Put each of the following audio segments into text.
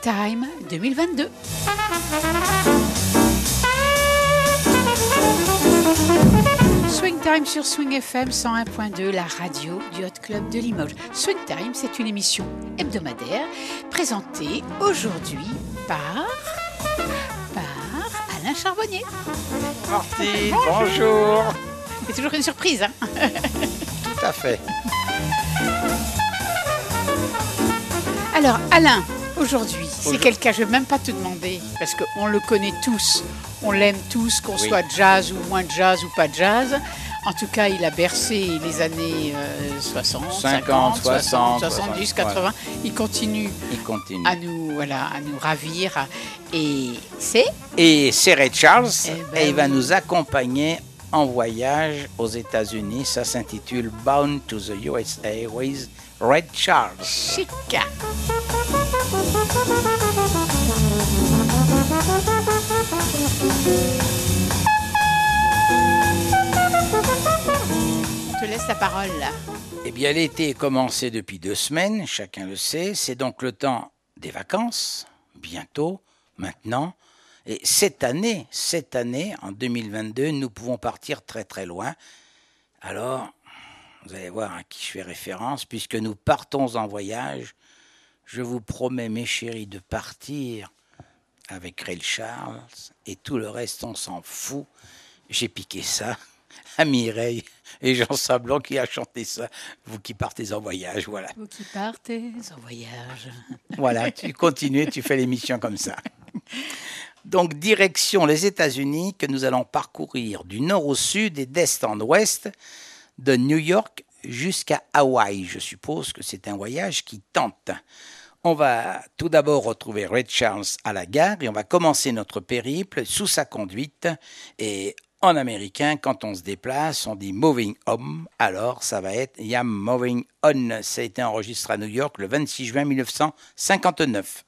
Time 2022. Swing Time sur Swing FM 101.2, la radio du Hot Club de Limoges. Swing Time, c'est une émission hebdomadaire présentée aujourd'hui par Alain Charbonnier. Martine, bonjour. C'est toujours une surprise, hein? Tout à fait. Alors, Alain, aujourd'hui, c'est quelqu'un, je ne vais même pas te demander, parce qu'on le connaît tous, on l'aime tous, qu'on soit jazz ou moins jazz ou pas jazz. En tout cas, il a bercé les années 60, 50, 60, 70, 80. Ouais. Il continue à nous ravir. Et c'est Ray Charles, et il va nous accompagner en voyage aux États-Unis. Ça s'intitule Bound to the USA with Ray Charles. Chic. On te laisse la parole là. Eh bien, l'été est commencé depuis 2 semaines, chacun le sait. C'est donc le temps des vacances, bientôt, maintenant. Et cette année, en 2022, nous pouvons partir très très loin. Alors, vous allez voir à qui je fais référence, puisque nous partons en voyage. Je vous promets, mes chéris, de partir avec Ray Charles, et tout le reste, on s'en fout. J'ai piqué ça à Mireille et Jean Sablon qui a chanté ça. Vous qui partez en voyage, voilà. Vous qui partez en voyage. Voilà, tu continues, tu fais l'émission comme ça. Donc, direction les États-Unis, que nous allons parcourir du nord au sud et d'est en ouest, de New York jusqu'à Hawaï. Je suppose que c'est un voyage qui tente. On va tout d'abord retrouver Ray Charles à la gare et on va commencer notre périple sous sa conduite. Et en américain, quand on se déplace, on dit moving home. Alors, ça va être I'm moving on. Ça a été enregistré à New York le 26 juin 1959.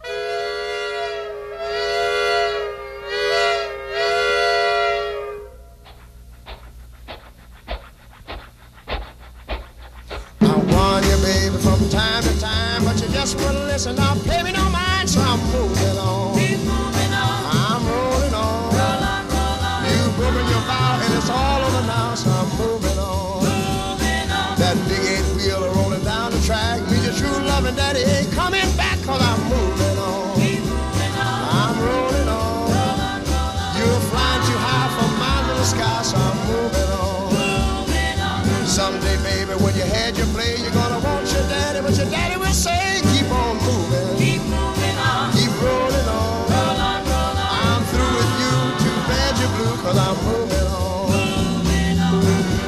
From time to time, but you just wouldn't listen. Now pay me no mind, so I'm moving on. Keep moving on. I'm rolling on. Roll on, roll on. You've broken your vow, and it's all over now, so I'm moving on. Moving on. That big 8-wheeler rolling down the track means your true loving daddy ain't coming back, cause I'm moving on. Keep moving on. I'm rolling on. Roll on, roll on. You're flying too high for my little sky, so I'm moving on. Moving on. Someday, baby, when you had your play, you're gonna want your daddy, but your daddy will say, keep on moving. Keep moving on. Keep rolling on. Roll on, roll on. I'm through with you, too bad you're blue, cause I'm moving on. Moving on.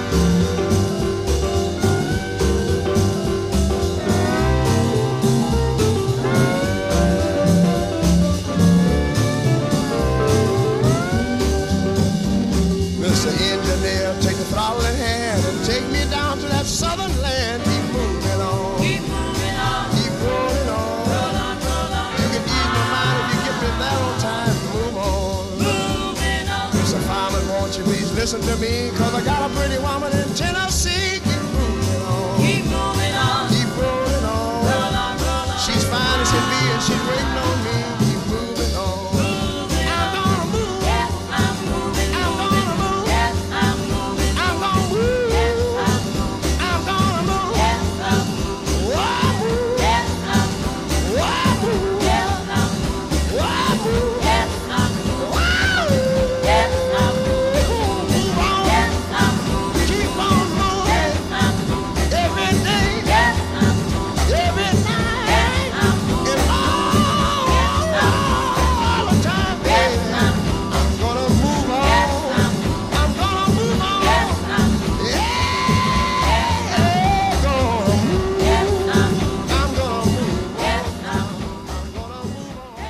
Mr. Engineer, take the throttle in hand and take me down to that southern land. Keep moving on. Keep moving on. Keep rolling on. Roll on, roll on. You can ease my mind if you get me there on time. Move on. Moving on. Mr. Fireman, won't you please listen to me? Cause I got a pretty woman in Tennessee. Keep moving on. Keep moving on. Keep rolling on. Roll on, roll on. She's fine as can be and she's waiting on me. Keep moving on. Moving I'm on. gonna move. Yes, I'm moving, I'm moving. gonna move. Yes, I'm moving, I'm gonna move. Yes, I'm moving. I'm gonna move. Yes, I'm moving. Whoa, move. Yes, I'm moving. Whoa, move. Yes, I'm moving. Whoa, move. Yes, I'm moving. Wow. Yes, I'm moving. Move on. Yes, I'm moving. Keep on moving. Yes, I'm moving. Every day. Yes, I'm moving. Every night. Yes, I'm moving. And all the time, Yes, baby. I'm moving. I'm gonna move on. Yes, I'm moving. I'm gonna move on. Yes, I'm moving. Yeah. Gonna move. Yes, I'm moving. I'm gonna move. Yes, I'm moving. I'm gonna move on.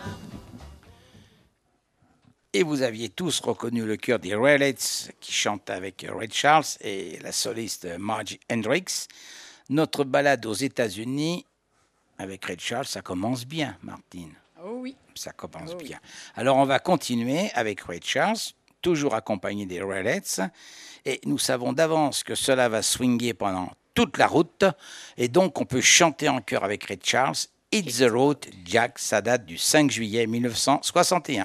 Et vous aviez tous reconnu le chœur des Raelettes qui chante avec Ray Charles et la soliste Margie Hendrix. Notre balade aux États-Unis avec Ray Charles, ça commence bien, Martine. Oh oui. Ça commence bien. Alors, on va continuer avec Ray Charles, toujours accompagné des Raelettes. Et nous savons d'avance que cela va swinguer pendant toute la route. Et donc, on peut chanter en chœur avec Ray Charles Hit the Road, Jack, ça date du 5 juillet 1961.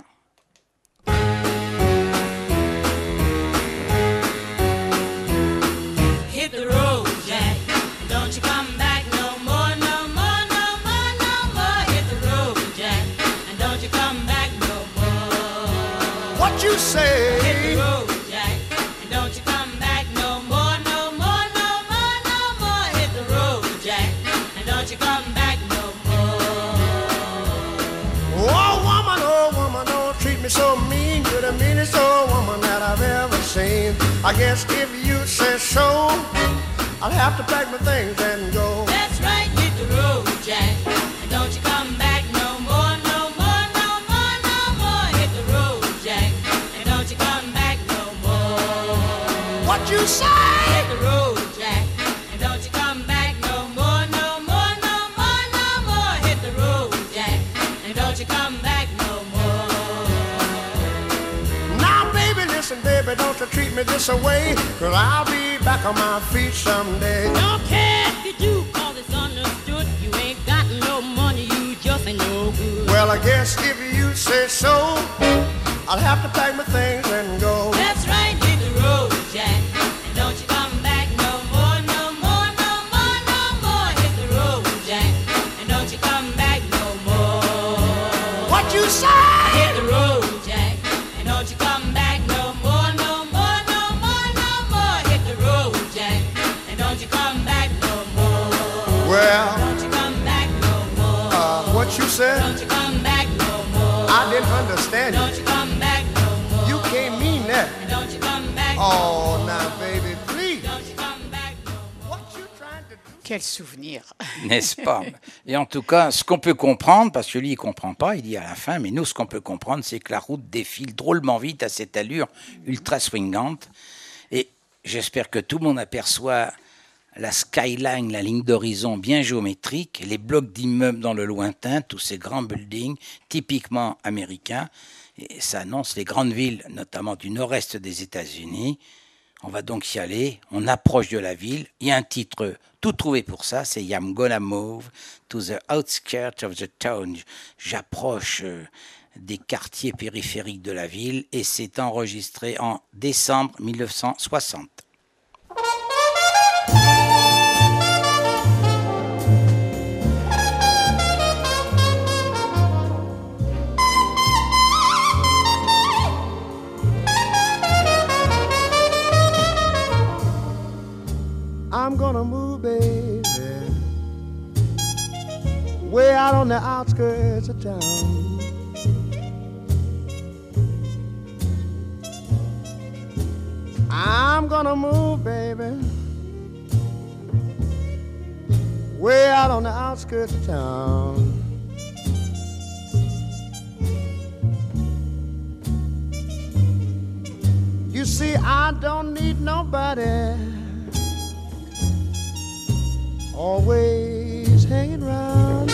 Hit the road, Jack. Don't you come back no more, no more, no more, no more. Hit the road, Jack. And don't you come back no more. What you Hit say? the road, Jack. And don't you come back no more, no more, no more, no more. Hit the road, Jack. And don't you come back no more. Oh woman, don't treat me so mean. You're the meanest old woman that I've ever seen. I guess if you say so, I'll have to pack my things and go. That's right, hit the road, Jack. And don't you come back no more, no more, no more, no more. Hit the road, Jack. And don't you come back no more. What you say? Hit the road, Jack. And don't you come back no more, no more, no more, no more. Hit the road, Jack. And don't you come back no more. Now, baby, listen, baby, don't you treat me this away, 'cause I'll be back on my feet someday. Don't care if you do, 'cause it's understood. You ain't got no money, you just ain't no good. Well, I guess if you say so, I'll have to pack my things and go. That's right, hit the road, Jack. And don't you come back no more, no more, no more, no more. Hit the road, Jack. And don't you come back no more. What you say? Hit the road, Jack. And don't you come back no more, no more, no more, no more. Hit the road, Jack. And don't you come back no more. Well, Don't you come back no more. what you said? Don't you come back no more. I didn't understand Don't you. you come back no more. You can't mean that. And don't you come back no Oh, more. now, baby, please. Don't you come back no more. What you trying to do? Quel souvenir. N'est-ce pas? Et en tout cas, ce qu'on peut comprendre, parce que lui, il comprend pas, il dit à la fin, mais nous, ce qu'on peut comprendre, c'est que la route défile drôlement vite à cette allure ultra swingante. Et j'espère que tout le monde aperçoit la skyline, la ligne d'horizon bien géométrique, les blocs d'immeubles dans le lointain, tous ces grands buildings typiquement américains. Et ça annonce les grandes villes, notamment du nord-est des États-Unis. On va donc y aller, on approche de la ville. Il y a un titre tout trouvé pour ça, c'est I'm gonna move to the outskirts of the town. J'approche des quartiers périphériques de la ville et c'est enregistré en décembre 1960. I'm gonna move, baby, way out on the outskirts of town. I'm gonna move, baby, way out on the outskirts of town. You see, I don't need nobody always hanging around.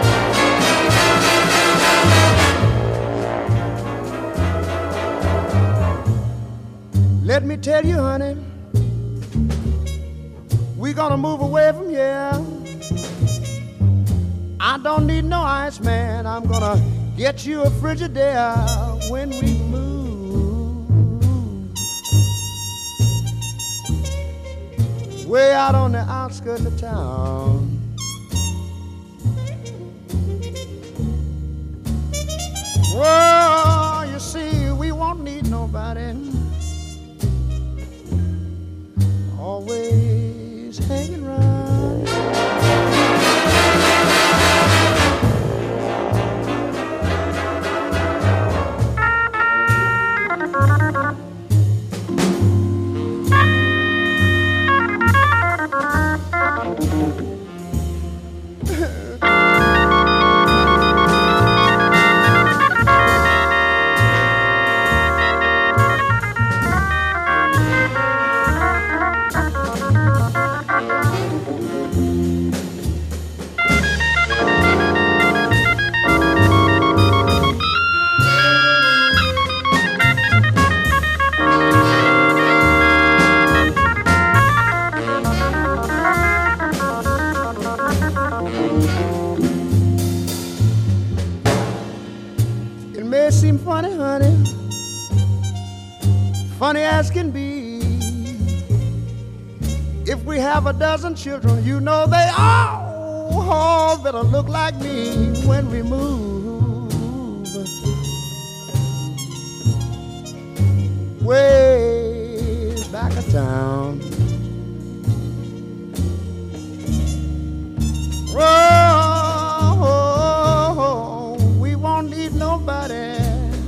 Let me tell you, honey, we gonna move away from here. I don't need no ice, man. I'm gonna get you a Frigidaire when we move way out on the outskirts of town. Well, you see, we won't need nobody always hanging around. as can be. If we have a dozen children, you know they all better look like me when we move way back of town. Oh, we won't need nobody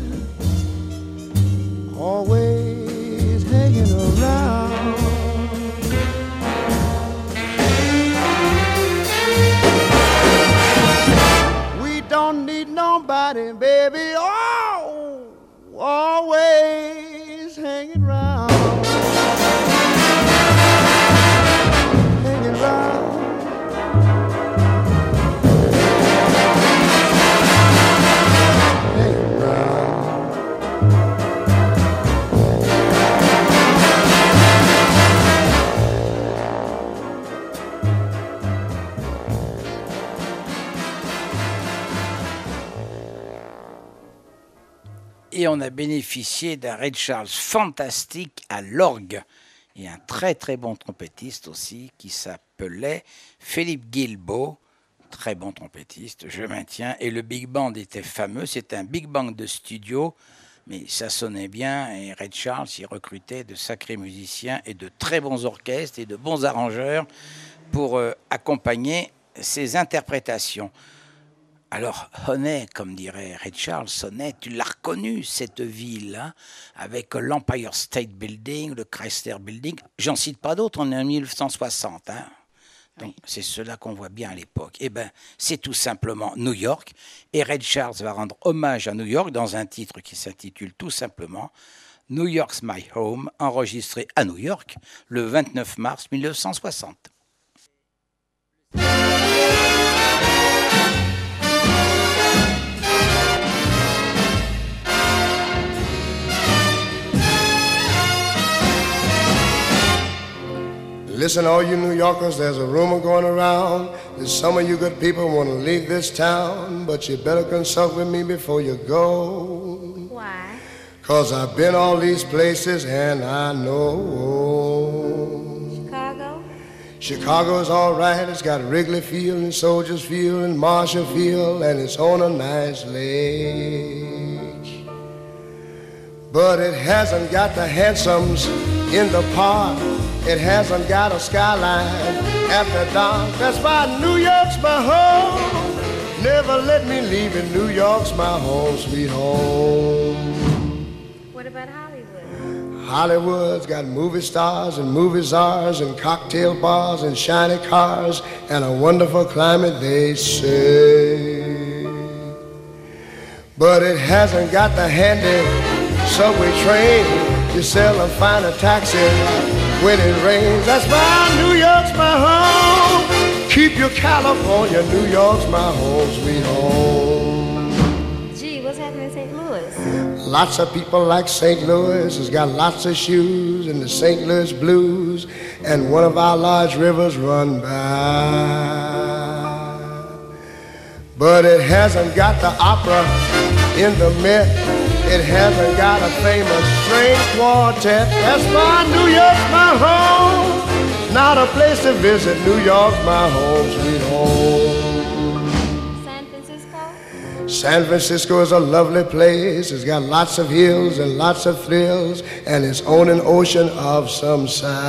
always hanging around. We don't need nobody, baby, always hanging around. Hanging around. Et on a bénéficié d'un Ray Charles fantastique à l'orgue et un très très bon trompettiste aussi qui s'appelait Philippe Guilbeault, très bon trompettiste, je maintiens. Et le big band était fameux, c'était un big band de studio, mais ça sonnait bien et Ray Charles y recrutait de sacrés musiciens et de très bons orchestres et de bons arrangeurs pour accompagner ses interprétations. Alors, Honey, comme dirait Ray Charles, Honey, tu l'as reconnu, cette ville, hein, avec l'Empire State Building, le Chrysler Building. J'en cite pas d'autres, on est en 1960. Hein. Donc, c'est cela qu'on voit bien à l'époque. Eh bien, c'est tout simplement New York. Et Ray Charles va rendre hommage à New York dans un titre qui s'intitule tout simplement New York's My Home, enregistré à New York le 29 mars 1960. Listen, all you New Yorkers, there's a rumor going around that some of you good people want to leave this town, but you better consult with me before you go. Why? 'Cause I've been all these places and I know. Chicago? Chicago's all right. It's got Wrigley Field and Soldiers Field and Marshall Field, and it's on a nice lake. But it hasn't got the handsomes in the park. It hasn't got a skyline after dark. That's why New York's my home. Never let me leave it. New York's my home, sweet home. What about Hollywood? Hollywood's got movie stars and movie czars and cocktail bars and shiny cars and a wonderful climate, they say. But it hasn't got the handy subway train. You seldom find a taxi when it rains. That's why New York's my home. Keep your California, New York's my home, sweet home. Gee, what's happening in St. Louis? Lots of people like St. Louis. It's got lots of shoes and the St. Louis blues, and one of our large rivers run by. But it hasn't got the opera in the Met. It hasn't got a famous string quartet. That's why New York's my home. Not a place to visit. New York's my home, sweet home. San Francisco? San Francisco is a lovely place. It's got lots of hills and lots of thrills, and it's on an ocean of some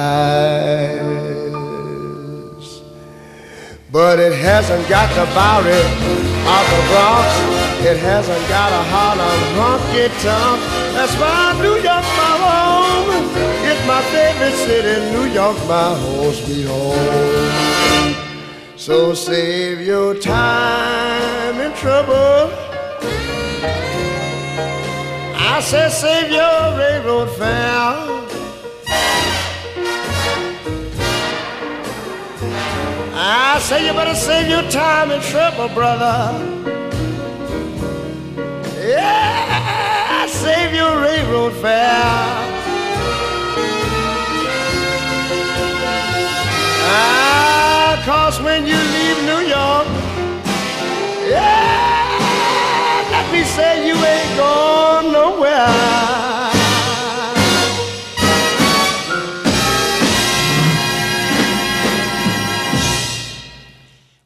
size. But it hasn't got the Bowery of the Bronx. It hasn't got a Harlem honky-tonk. That's why New York's my home. It's my favorite city. New York's my home, sweet home. So save your time and trouble. I said save your railroad fare. I say you better save your time and trouble, brother. Yeah, save your railroad fare. Ah, 'cause when you leave New York, yeah, let me say you ain't going nowhere.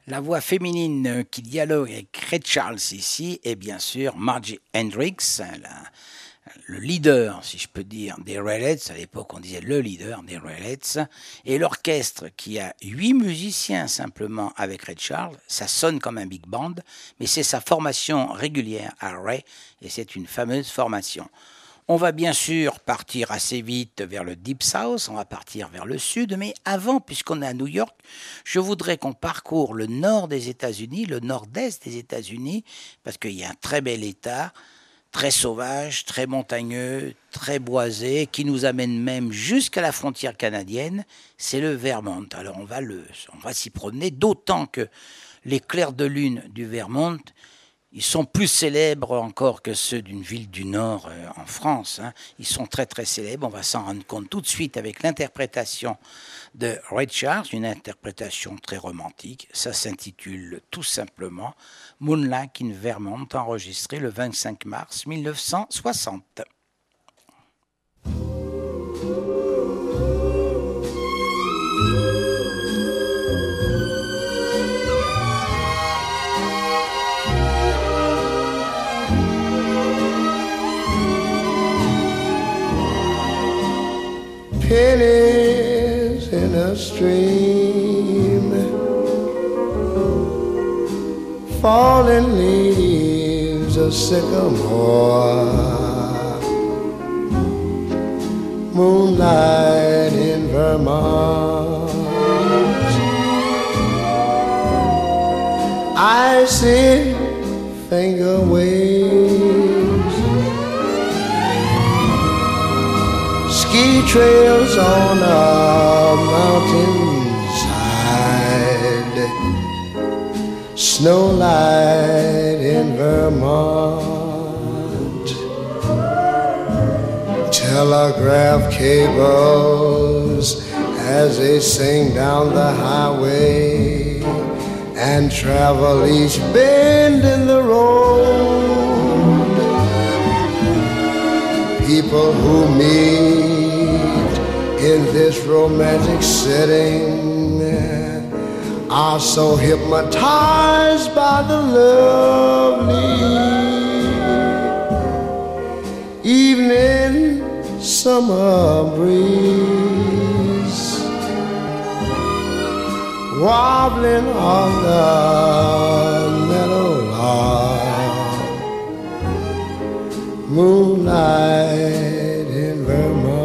La voix féminine qui dialogue avec Ray Charles ici est bien sûr Margie Hendrix, le leader, si je peux dire, des Raelettes. À l'époque, on disait le leader des Raelettes. Et l'orchestre qui a 8 musiciens simplement avec Ray Charles, ça sonne comme un big band, mais c'est sa formation régulière à Ray, et c'est une fameuse formation. On va bien sûr partir assez vite vers le Deep South, on va partir vers le sud, mais avant, puisqu'on est à New York, je voudrais qu'on parcourt le nord des États-Unis, le nord-est des États-Unis, parce qu'il y a un très bel état, très sauvage, très montagneux, très boisé, qui nous amène même jusqu'à la frontière canadienne, c'est le Vermont. Alors on va s'y promener, d'autant que les clairs de lune du Vermont, ils sont plus célèbres encore que ceux d'une ville du Nord en France. Ils sont très très célèbres. On va s'en rendre compte tout de suite avec l'interprétation de Ray Charles, une interprétation très romantique. Ça s'intitule tout simplement Moonlight in Vermont, enregistré le 25 mars 1960. Pennies in a stream, falling leaves of sycamore, moonlight in Vermont. I see finger waves, ski trails on a mountainside, snowlight in Vermont, telegraph cables as they sing down the highway and travel each bend in the road. People who meet in this romantic setting are so hypnotized by the lovely evening summer breeze wobbling on the meadowlark, moonlight in Vermont.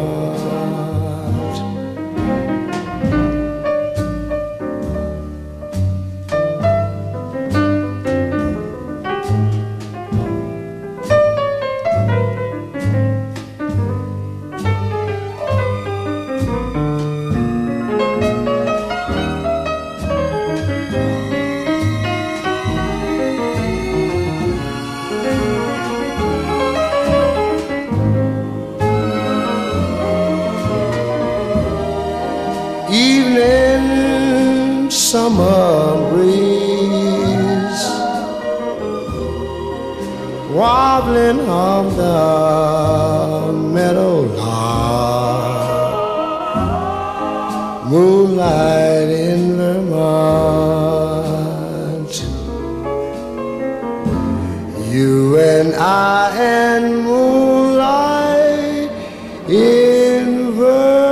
Evening summer breeze wobbling on the meadowlark, moonlight in Vermont. You and I and moonlight in Vermont.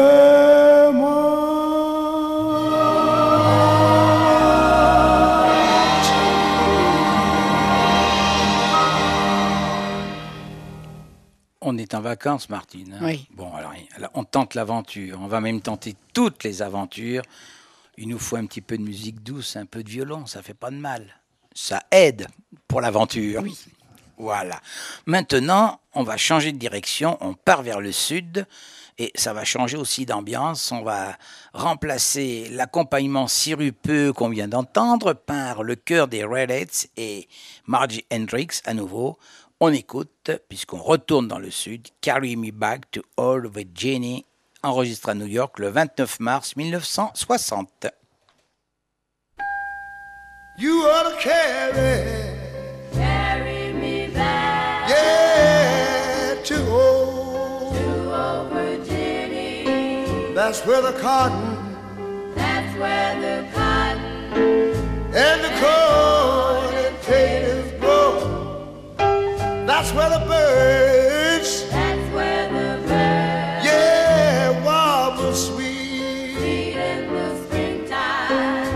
On est en vacances, Martine. Oui. Bon, alors, on tente l'aventure. On va même tenter toutes les aventures. Il nous faut un petit peu de musique douce, un peu de violon. Ça fait pas de mal. Ça aide pour l'aventure. Oui. Voilà. Maintenant, on va changer de direction. On part vers le sud. Et ça va changer aussi d'ambiance. On va remplacer l'accompagnement sirupeux qu'on vient d'entendre par le chœur des Raelettes et Margie Hendrix à nouveau. On écoute, puisqu'on retourne dans le sud, Carry Me Back to Old Virginia, enregistré à New York le 29 mars 1960. You ought to carry me back yeah, to old. to Virginia. That's where the cotton That's where the cotton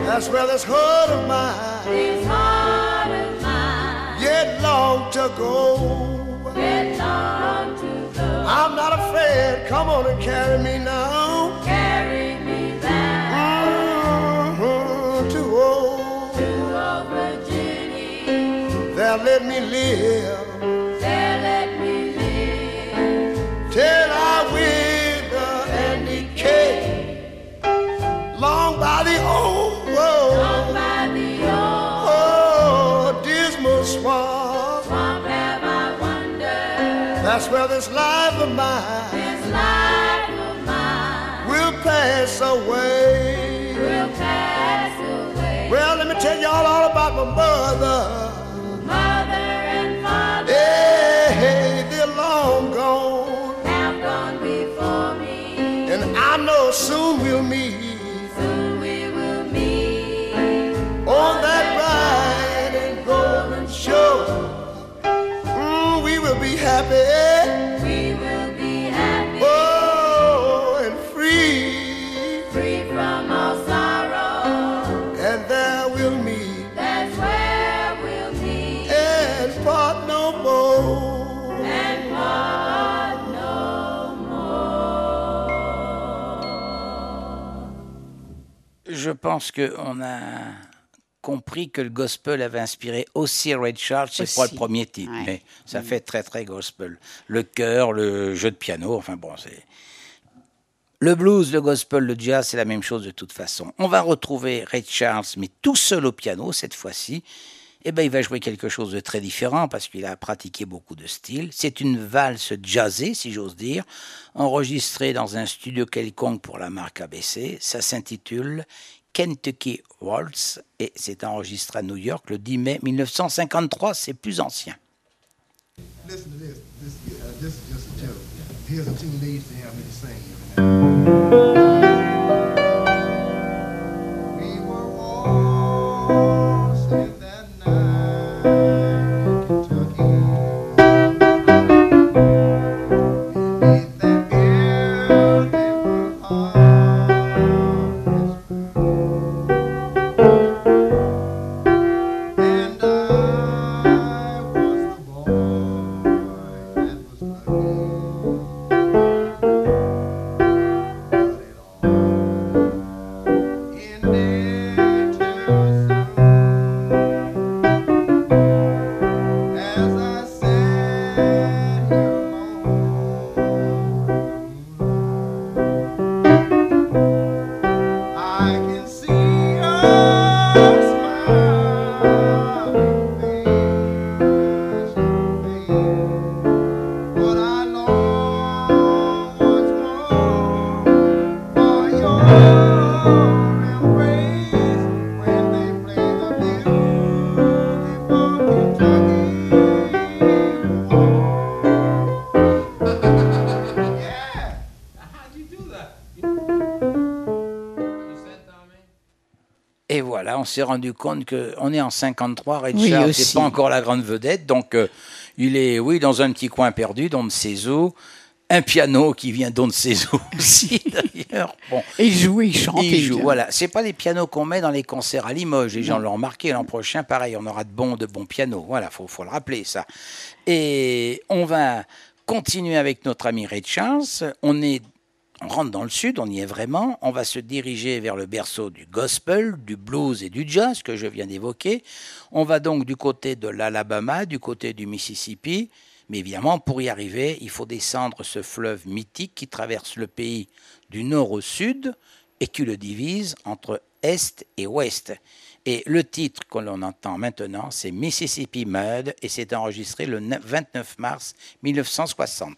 That's where this heart of mine, this heart of mine, yet long to go. get long to go. I'm not afraid, come on and carry me now. Carry me back To old, to old Virginia. there let me live There let me live till I wither and decay. Long by the old road, on by the old oh, dismal swamp. swamp. Have I wandered? That's where this life of mine This life of mine will pass away. will pass away. Well, let me tell y'all all about my mother. Mother and father Hey, they're long gone, have gone before me. and I know soon we'll meet Soon we will meet on that bright and golden shore. We will be happy, we will be happy, oh, and free, free from all sorrow. and there we'll meet That's where we'll meet and part no more. and part no more. Je pense qu'on a compris que le gospel avait inspiré aussi Ray Charles, c'est Aussi. pas le premier titre, Ouais. mais ça fait très très gospel. Le chœur, le jeu de piano, enfin bon, c'est... Le blues, le gospel, le jazz, c'est la même chose de toute façon. On va retrouver Ray Charles, mais tout seul au piano cette fois-ci. Eh ben, il va jouer quelque chose de très différent parce qu'il a pratiqué beaucoup de styles. C'est une valse jazzée, si j'ose dire, enregistrée dans un studio quelconque pour la marque ABC. Ça s'intitule Kentucky Waltz et c'est enregistré à New York le 10 mai 1953. C'est plus ancien. Listen to this. This is just a joke. Here's a tune they used to have me to sing. We were waltzing that night in Kentucky. Beneath that beautiful harvest moon. And I was the boy that was lucky. But it all ended too soon. As I sat here alone, I can see her smiling face to face. But I long once more for your embrace when they play the beautiful Kentucky waltz. Yeah. How'd you do that? Et voilà, on s'est rendu compte qu'on est en 53, Ray Oui, Charles, aussi. c'est pas encore la grande vedette, donc il est, oui, dans un petit coin perdu, d'on ne sait où. Un piano qui vient d'on ne sait où aussi, d'ailleurs. Bon. Et il joue, il chante. Il joue, il- voilà. C'est pas les pianos qu'on met dans les concerts à Limoges. Les gens l'ont remarqué. L'an prochain, pareil, on aura de bons pianos. Voilà, faut le rappeler, ça. Et on va continuer avec notre ami Ray Charles. On rentre dans le sud, on y est vraiment. On va se diriger vers le berceau du gospel, du blues et du jazz que je viens d'évoquer. On va donc du côté de l'Alabama, du côté du Mississippi. Mais évidemment, pour y arriver, il faut descendre ce fleuve mythique qui traverse le pays du nord au sud et qui le divise entre est et ouest. Et le titre que l'on entend maintenant, c'est Mississippi Mud et c'est enregistré le 29 mars 1960.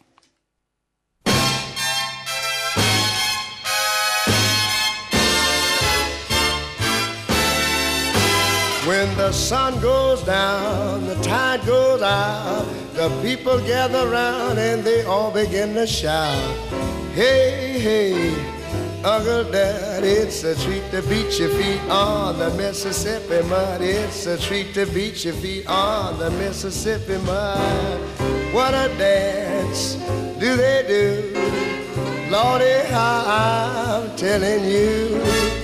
When the sun goes down, the tide goes out, the people gather round and they all begin to shout. Hey, hey, Uncle Dad, it's a treat to beat your feet on the Mississippi mud. It's a treat to beat your feet on the Mississippi mud. What a dance do they do? Lordy, how I'm telling you.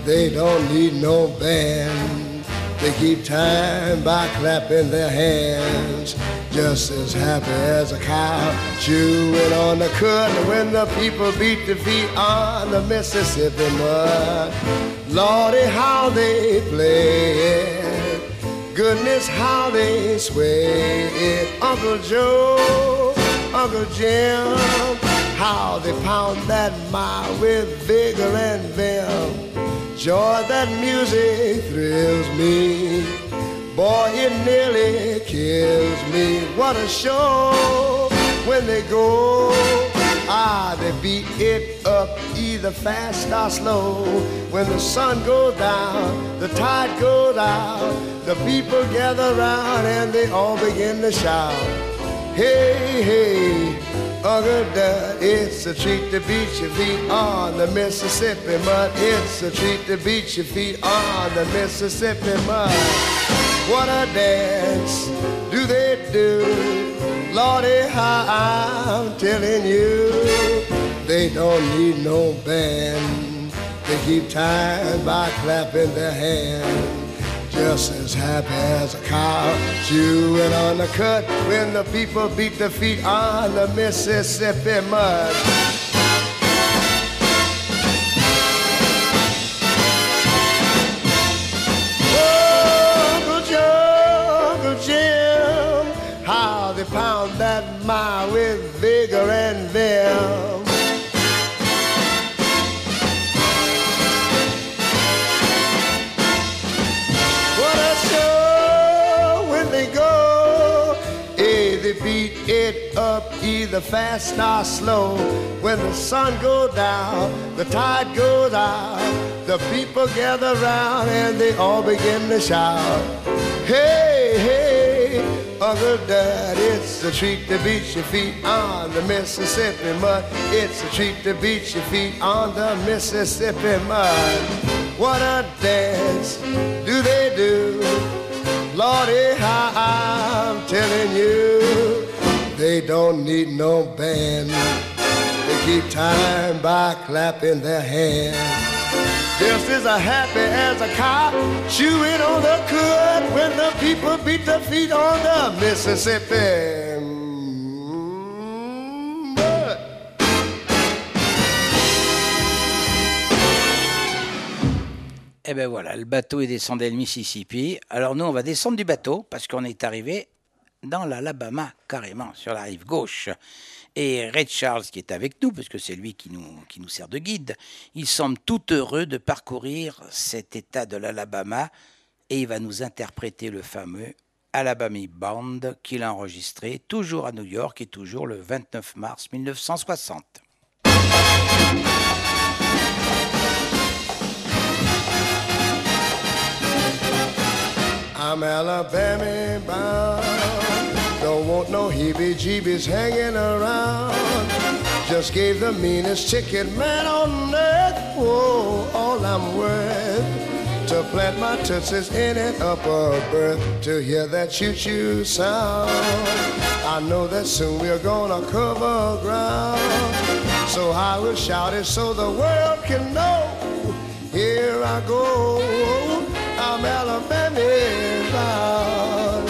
They don't need no band. They keep time by clapping their hands. Just as happy as a cow chewing on the cud when the people beat the feet on the Mississippi mud. Lordy, how they play it. Goodness, how they sway it. Uncle Joe, Uncle Jim, how they pound that mile with vigor and vim. Joy, that music thrills me. Boy, it nearly kills me. What a show when they go. Ah, they beat it up either fast or slow. When the sun goes down, the tide goes out, the people gather round and they all begin to shout. Hey, hey, Uncle Dud, it's a treat to beat your feet on the Mississippi mud. It's a treat to beat your feet on the Mississippi mud. What a dance do they do? Lordy, how I'm telling you. They don't need no band. They keep time by clapping their hands. Just as happy as a cow chewing on the cud when the people beat their feet on the Mississippi mud. Oh, Uncle Joe, Uncle Jim, how they pound that mile with vigor and vim. Beat it up either fast or slow. When the sun goes down, the tide goes out, the people gather round and they all begin to shout. Hey, hey, Uncle Dud, it's a treat to beat your feet on the Mississippi mud. It's a treat to beat your feet on the Mississippi mud. What a dance do they do? Lordy, how I'm telling you. They don't need no band. They keep time by clapping their hands. Just as happy as a cow chewing on the cud when the people beat their feet on the Mississippi mud. Eh ben voilà, le bateau est descendu le Mississippi. Alors nous, on va descendre du bateau parce qu'on est arrivé dans l'Alabama, carrément, sur la rive gauche. Et Ray Charles, qui est avec nous, parce que c'est lui qui nous sert de guide, il semble tout heureux de parcourir cet état de l'Alabama et il va nous interpréter le fameux Alabama Band qu'il a enregistré toujours à New York et toujours le 29 mars 1960. I'm Alabama bound. Don't want no heebie-jeebies hanging around. Just gave the meanest ticket man on earth. Whoa, all I'm worth to plant my tootsies in an upper berth to hear that choo-choo sound. I know that soon we're gonna cover ground, so I will shout it so the world can know. Here I go, I'm Alabama bound.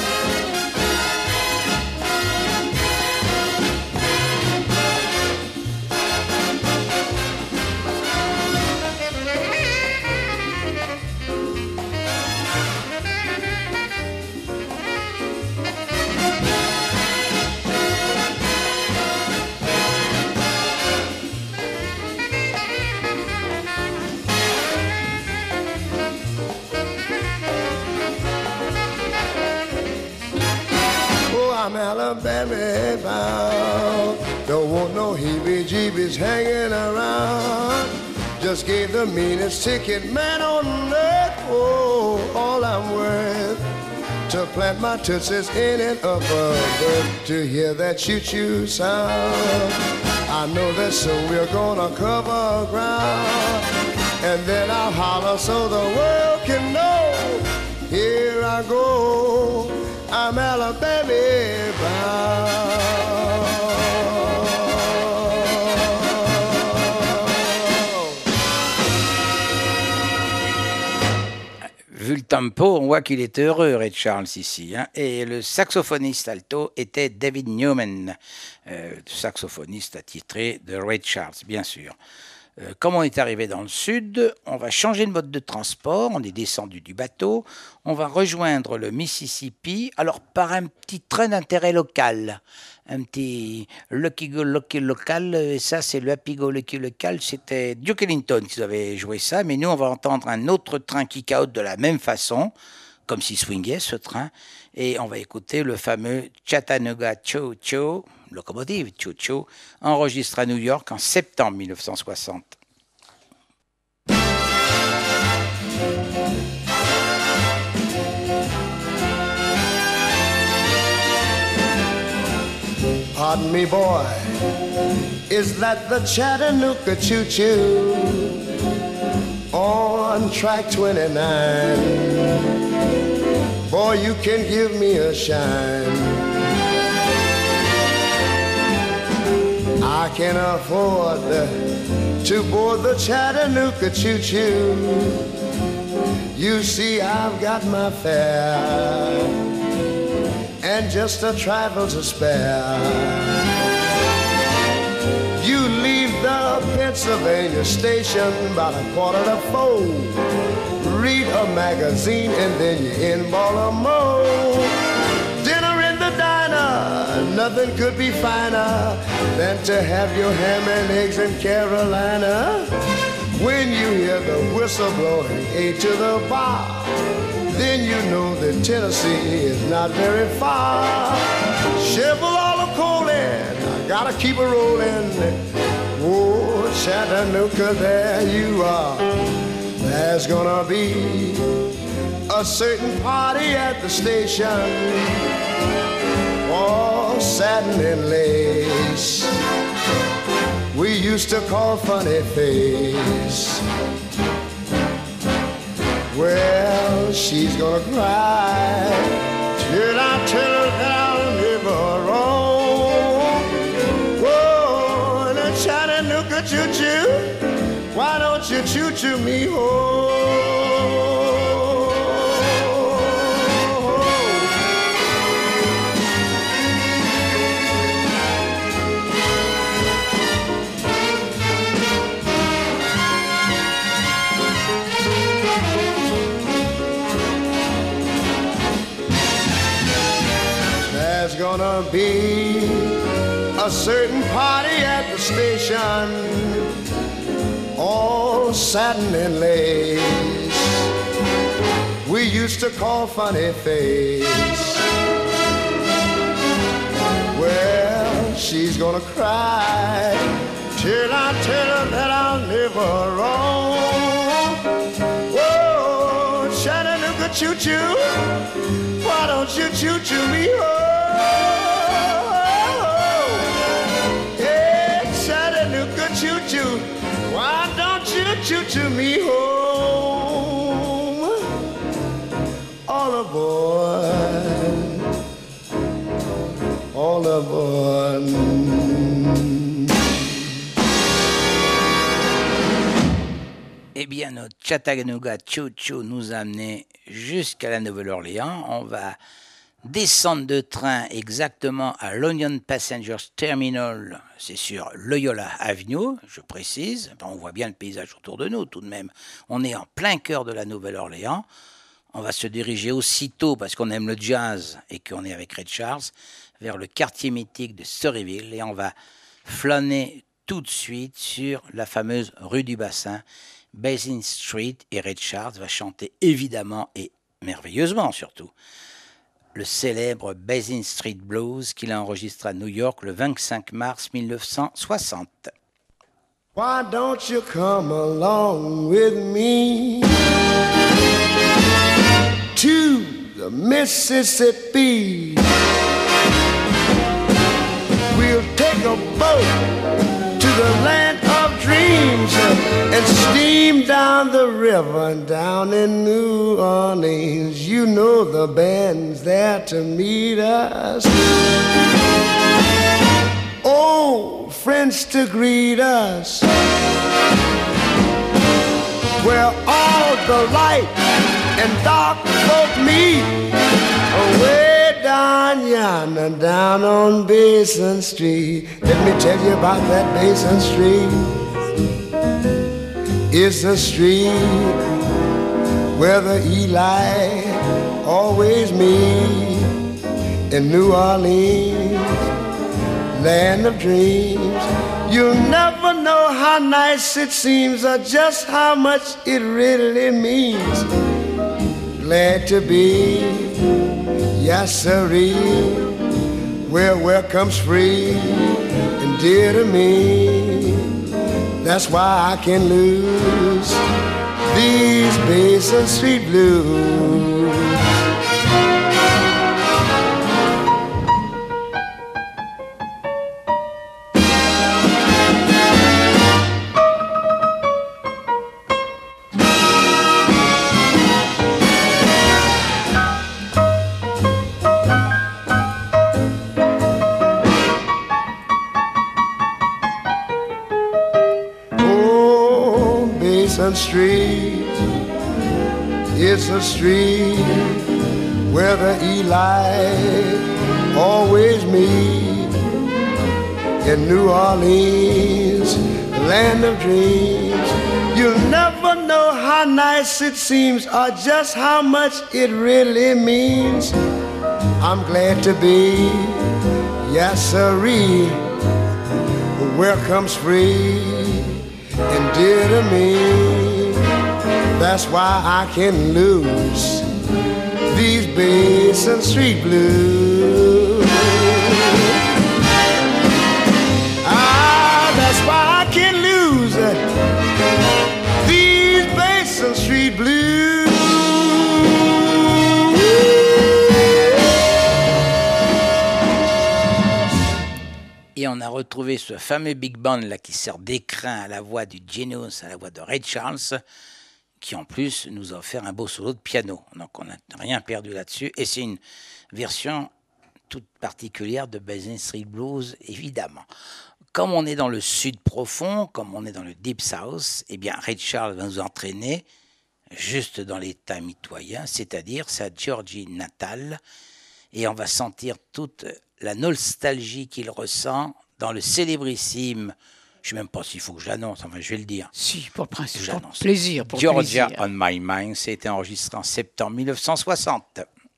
I'm Alabama bound. Don't want no heebie-jeebies hanging around. Just gave the meanest ticket man on earth. Oh, all I'm worth to plant my tootsies in an upper berth to hear that choo-choo sound. I know that soon we're gonna cover ground, and then I'll holler so the world can know. Here I go, I'm Alabama bound. Vu le tempo, on voit qu'il était heureux, Ray Charles, ici. Hein. Et le saxophoniste alto était David Newman, saxophoniste attitré de Ray Charles, bien sûr. Comme on est arrivé dans le sud, on va changer de mode de transport, on est descendu du bateau, on va rejoindre le Mississippi, alors par un petit train d'intérêt local, un petit Lucky Go Lucky local, et ça c'est le Happy Go Lucky local, c'était Duke Ellington qui avait joué ça, mais nous on va entendre un autre train qui caote de la même façon, comme s'il swingait ce train, et on va écouter le fameux Chattanooga Choo Choo, locomotive Choo Choo, enregistré à New York en septembre 1960. Pardon me, boy, is that the Chattanooga Choo Choo on track 29? Boy, you can give me a shine. I can afford to board the Chattanooga Choo Choo. You see, I've got my fare and just a trifle to spare. You leave the Pennsylvania station about 3:15. Read a magazine and then you're in Baltimore. Dinner in the diner, nothing could be finer than to have your ham and eggs in Carolina. When you hear the whistle blowing A to the bar, then you know that Tennessee is not very far. Shovel all the coal in, I gotta keep it rolling. Oh, Chattanooga, there you are. There's gonna be a certain party at the station, all satin and lace. We used to call Funny Face. Well, she's gonna cry till I tell her that I'll never roam. Whoa, and a Chattanooga choo-choo, why don't you choo-choo me home? There's gonna be a certain party at the station, all satin and lace. We used to call Funny Face. Well, she's gonna cry till I tell her that I'll never roam. Whoa, Chattanooga choo-choo, why don't you choo-choo me home? Yeah, Chattanooga choo-choo, why don't you choo-choo me home? All aboard, all aboard. Eh bien, notre Chattanooga Choo Choo nous a amené jusqu'à la Nouvelle-Orléans. On va descendre de train exactement à l'Union Passengers Terminal, c'est sur Loyola Avenue, je précise. On voit bien le paysage autour de nous tout de même. On est en plein cœur de la Nouvelle-Orléans. On va se diriger aussitôt, parce qu'on aime le jazz et qu'on est avec Ray Charles, vers le quartier mythique de Storyville, et on va flâner tout de suite sur la fameuse rue du Bassin, Basin Street, et Ray Charles va chanter évidemment et merveilleusement surtout le célèbre Basin Street Blues qu'il a enregistré à New York le 25 mars 1960. Why don't you come along with me to the Mississippi? We'll take a boat to the land of dreams and steam down the river and down in New Orleans. You know the band's there to meet us. Old friends to greet us. Where all the light and dark folk meet way down yonder, down on Basin Street. Let me tell you about that Basin Street. It's a street where the Eli always meet in New Orleans, land of dreams. You'll never know how nice it seems or just how much it really means. Glad to be, yes sirree, where welcome's free and dear to me. That's why I can lose these Basin Street blues. Street, it's a street where the Eli always meet in New Orleans, land of dreams. You'll never know how nice it seems or just how much it really means. I'm glad to be, yes sirree, welcome's free and dear to me. That's why I can lose these Basin Street blues. That's why I can lose these Basin Street blues. Et on a retrouvé ce fameux big band là qui sert d'écrin à la voix du Genius, à la voix de Ray Charles, qui en plus nous a offert un beau solo de piano. Donc on n'a rien perdu là-dessus. Et c'est une version toute particulière de Basin Street Blues, évidemment. Comme on est dans le sud profond, comme on est dans le Deep South, eh bien Ray Charles va nous entraîner juste dans l'état mitoyen, c'est-à-dire sa Georgie natale. Et on va sentir toute la nostalgie qu'il ressent dans le célébrissime, je ne sais même pas s'il faut que je l'annonce, enfin je vais le dire. Si, pour le principe, pour plaisir. Pour Georgia plaisir. on My Mind, c'était enregistré en septembre 1960.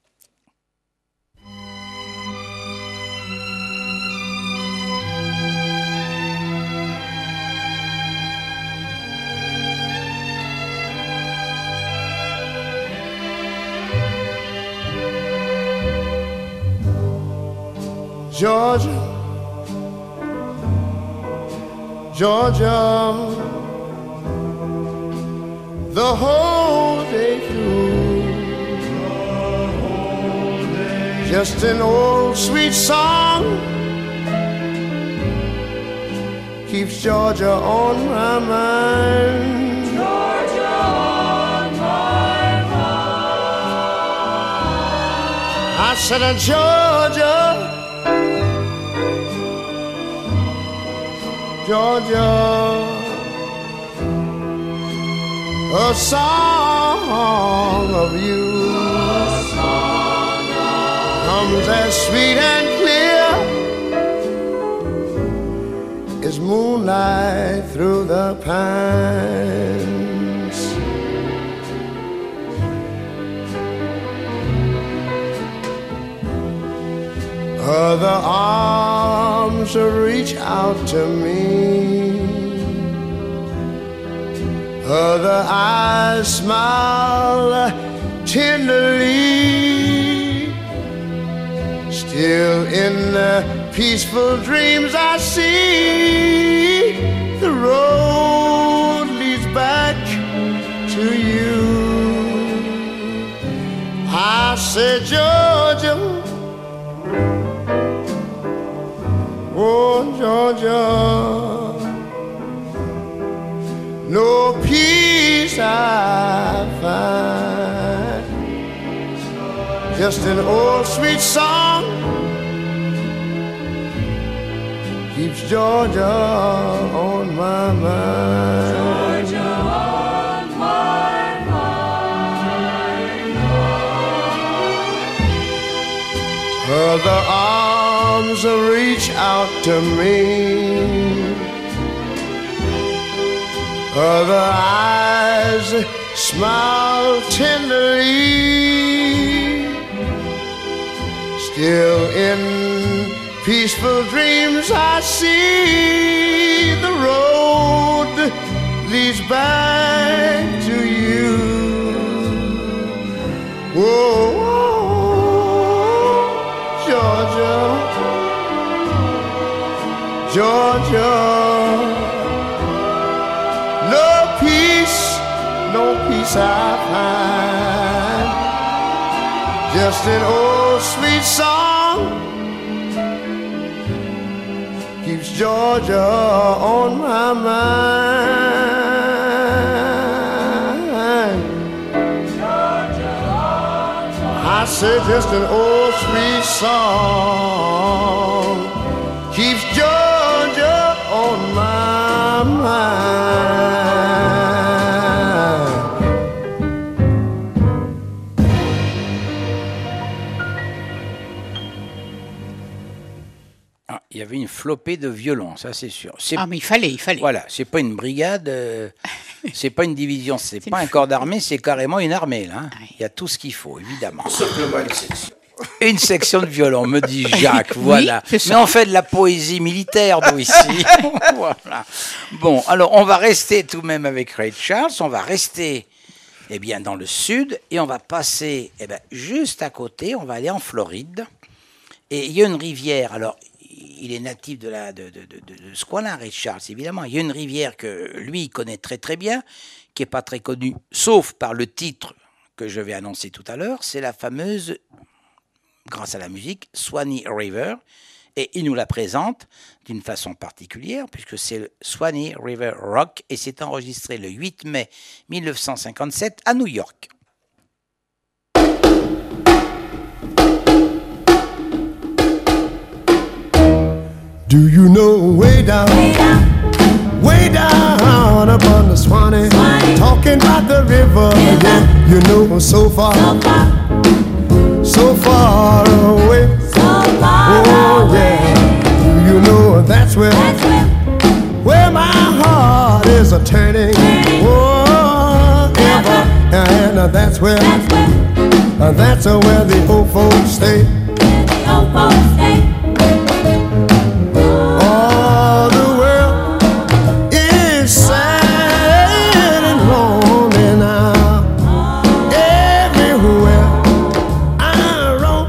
Georgia, Georgia, the whole day through, just an old sweet song keeps Georgia on my mind. Georgia on my mind. I said, Georgia, Georgia, a song of you comes as sweet and clear as moonlight through the pines. Other arms reach out to me, other eyes smile tenderly. Still in the peaceful dreams I see, the road leads back to you. I said, Georgia, oh, Georgia, no peace I find, just an old sweet song keeps Georgia on my mind. Georgia on my mind. Other arms reach out to me. Other eyes smile tenderly. Still in peaceful dreams I see the road leads back to you. Whoa, Georgia, Georgia. No peace I find, just an old sweet song keeps Georgia on my mind. I say just an old sweet song keeps Georgia on my mind. Il y avait une flopée de violons, ça c'est sûr. Ah, mais il fallait. Voilà, c'est pas une brigade, c'est pas une division, c'est pas un corps d'armée, c'est carrément une armée, là. Oui. Il y a tout ce qu'il faut, évidemment. Simplement une section. Une section de violon, me dit Jacques, voilà. c'est ça. Mais on fait de la poésie militaire, nous, ici. Voilà. Bon, alors on va rester tout de même avec Ray Charles, on va rester eh bien, dans le sud, et on va passer juste à côté, on va aller en Floride. Et il y a une rivière, alors il est natif de ce coin-là, Ray Charles, évidemment. Il y a une rivière que lui, il connaît très très bien, qui n'est pas très connue, sauf par le titre que je vais annoncer tout à l'heure, c'est la fameuse, grâce à la musique, Swanee River, et il nous la présente d'une façon particulière, puisque c'est le Swanee River Rock, et c'est enregistré le 8 mai 1957 à New York. Do you know way down up on the Swanee, talking about the river, yeah, you know so far away, oh yeah, you know that's where my heart is a turning, oh ever, and that's where the old folks stay. All the world is sad and lonely now. Everywhere I roam,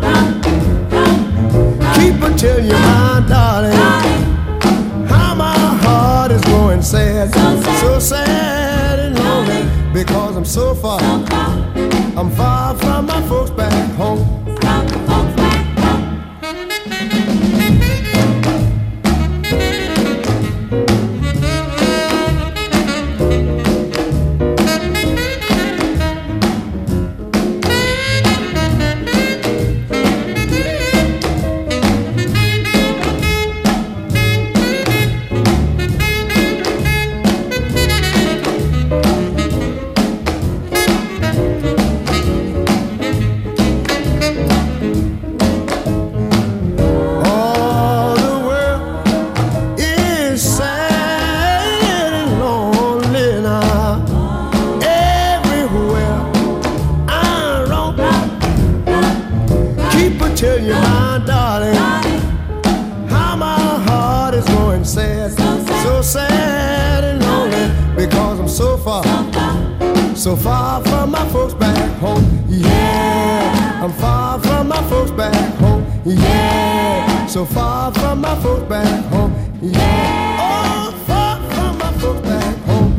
keep on telling you, my darling, how my heart is going sad, so sad and lonely, because I'm so far, I'm far from my folks back home. So far from my folks back home, yeah. I'm far from my folks back home, yeah. So far from my folks back home, yeah. Oh, far from my folks back home,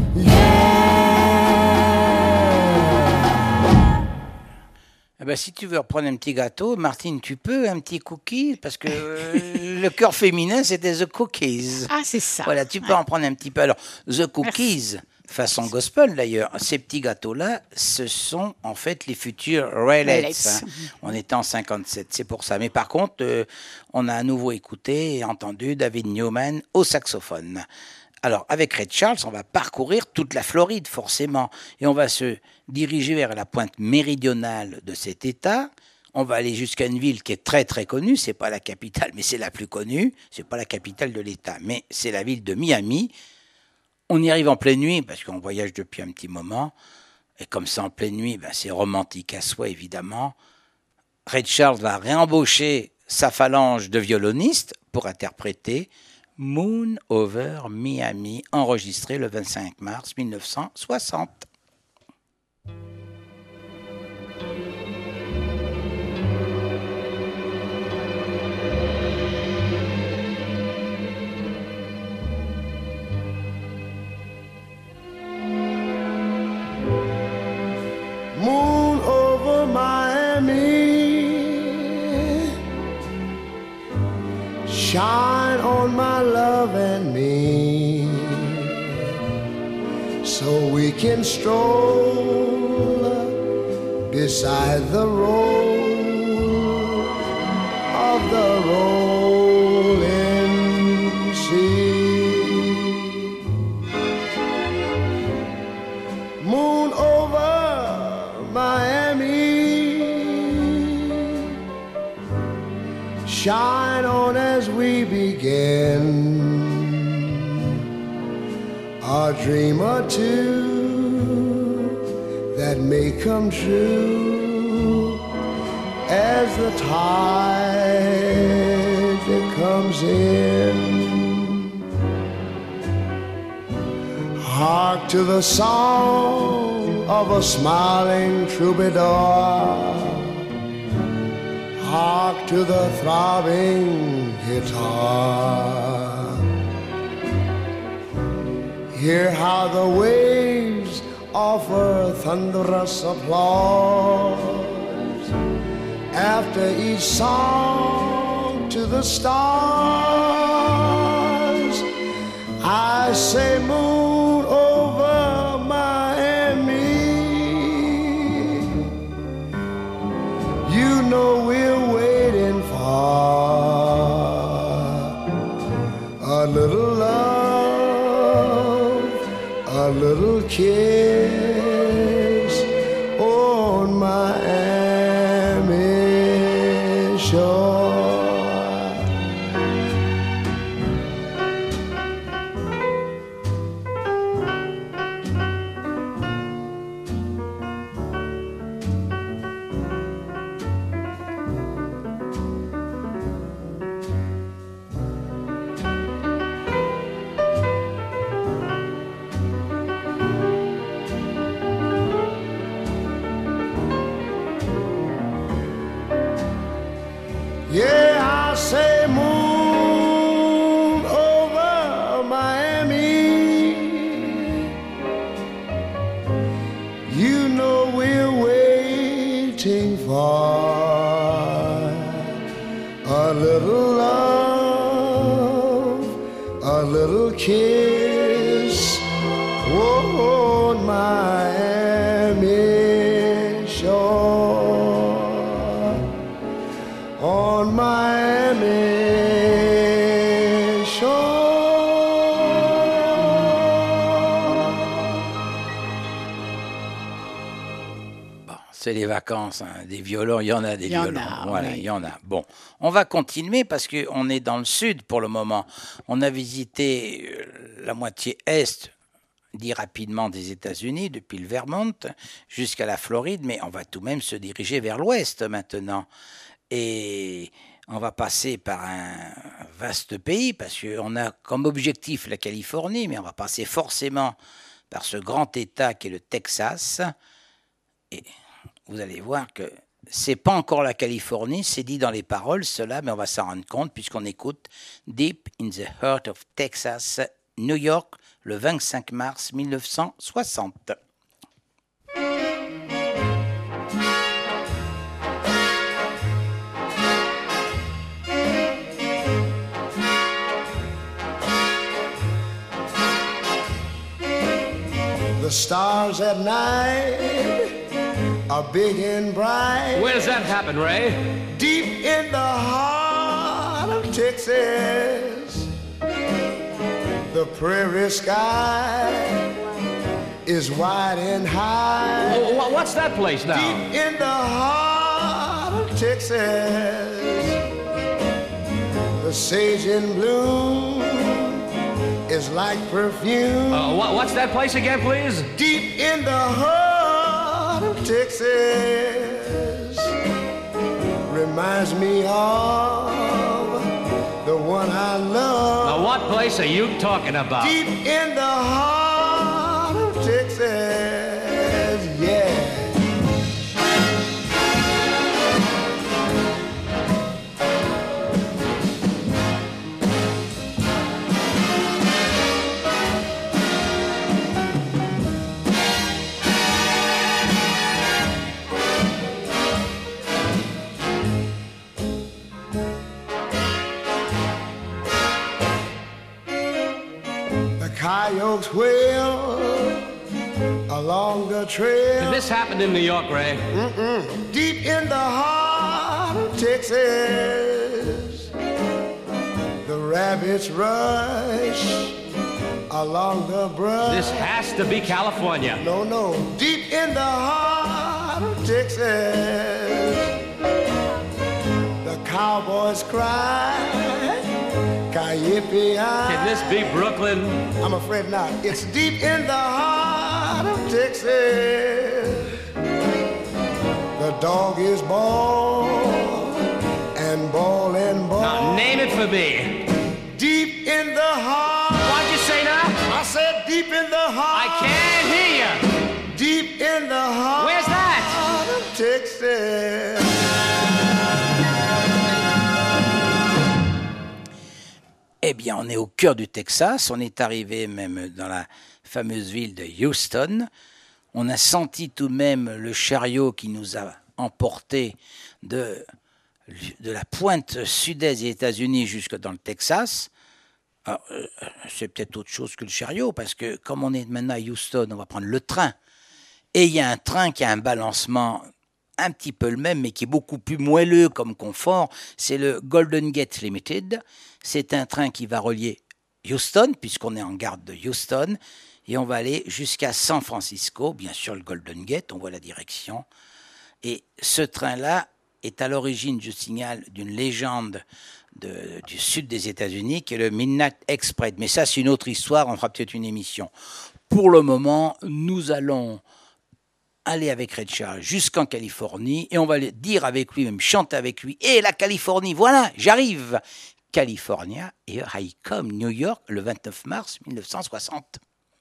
yeah. Eh ben, si tu veux reprendre un petit gâteau, Martine, tu peux, un petit cookie, parce que le cœur féminin, c'était The Cookies. Ah, c'est ça. Voilà, tu peux en prendre un petit peu. Alors, The Cookies... Merci. Façon gospel d'ailleurs, ces petits gâteaux-là, ce sont en fait les futurs Raelettes. Hein. On était en 57, c'est pour ça. Mais par contre, on a à nouveau écouté et entendu David Newman au saxophone. Alors, avec Ray Charles, on va parcourir toute la Floride, forcément. Et on va se diriger vers la pointe méridionale de cet État. On va aller jusqu'à une ville qui est très très connue, c'est pas la capitale, mais c'est la plus connue, c'est pas la capitale de l'État, mais c'est la ville de Miami. On y arrive en pleine nuit, parce qu'on voyage depuis un petit moment, et comme ça en pleine nuit, ben, c'est romantique à soi évidemment. Ray Charles va réembaucher sa phalange de violonistes pour interpréter Moon Over Miami, enregistré le 25 mars 1960. Moon over Miami, shine on my love and me, so we can stroll beside the road of the rolling sea. Moon over Miami, shine on as we begin a dream or two that may come true as the tide that comes in. Hark to the song of a smiling troubadour, hark to the throbbing guitar. Hear how the waves offer thunderous applause after each song to the stars. I say moon over Miami, you know we're waiting for a little love, a little kiss on Miami shore. Yeah, I say moon over Miami, you know we're waiting for a little love, a little kiss on Miami shore, on Miami shore. C'est les vacances, hein. Des violons, il y en a des Il y en violons. a, Voilà, oui. il y en a. Bon, on va continuer parce qu'on est dans le sud pour le moment. On a visité la moitié est, dit rapidement, des États-Unis, depuis le Vermont jusqu'à la Floride, mais on va tout de même se diriger vers l'ouest maintenant. Et on va passer par un vaste pays parce qu'on a comme objectif la Californie, mais on va passer forcément par ce grand État qui est le Texas. Et vous allez voir que c'est pas encore la Californie, c'est dit dans les paroles cela, mais on va s'en rendre compte puisqu'on écoute Deep in the Heart of Texas, New York, le 25 mars 1960. The stars at night are big and bright. Where does that happen, Ray? Deep in the heart of Texas, the prairie sky is wide and high. Oh, what's that place now? Deep in the heart of Texas. The sage in bloom is like perfume. What's that place again, please? Deep in the heart of Texas. Reminds me of the one I love. Now, what place are you talking about? Deep in the heart of Texas, yeah. Coyotes wail along the trail. Did this happen in New York, Ray? Deep in the heart of Texas, the rabbits rush along the brush. This has to be California. No, deep in the heart of Texas, the cowboys cry. Can this be Brooklyn? I'm afraid not. It's deep in the heart of Texas. The dog is ball and ball and ball. Now name it for me. Deep in the heart. What'd you say now? I said deep in the heart. I can't hear you. Deep in the heart. Where's that? Of Texas. Eh bien, on est au cœur du Texas, on est arrivé même dans la fameuse ville de Houston. On a senti tout de même le chariot qui nous a emportés de la pointe sud-est des États-Unis jusque dans le Texas. Alors, c'est peut-être autre chose que le chariot, parce que comme on est maintenant à Houston, on va prendre le train. Et il y a un train qui a un balancement un petit peu le même, mais qui est beaucoup plus moelleux comme confort. C'est le Golden Gate Limited. C'est un train qui va relier Houston, puisqu'on est en gare de Houston, et on va aller jusqu'à San Francisco. Bien sûr, le Golden Gate, on voit la direction. Et ce train-là est à l'origine, je signale, d'une légende du sud des États-Unis, qui est le Midnight Express. Mais ça, c'est une autre histoire, on fera peut-être une émission. Pour le moment, nous allons aller avec Ray Charles jusqu'en Californie, et on va le dire avec lui, même chanter avec lui. Et la Californie, voilà, j'arrive. California, et Here I Come, New York, le 29 mars 1960.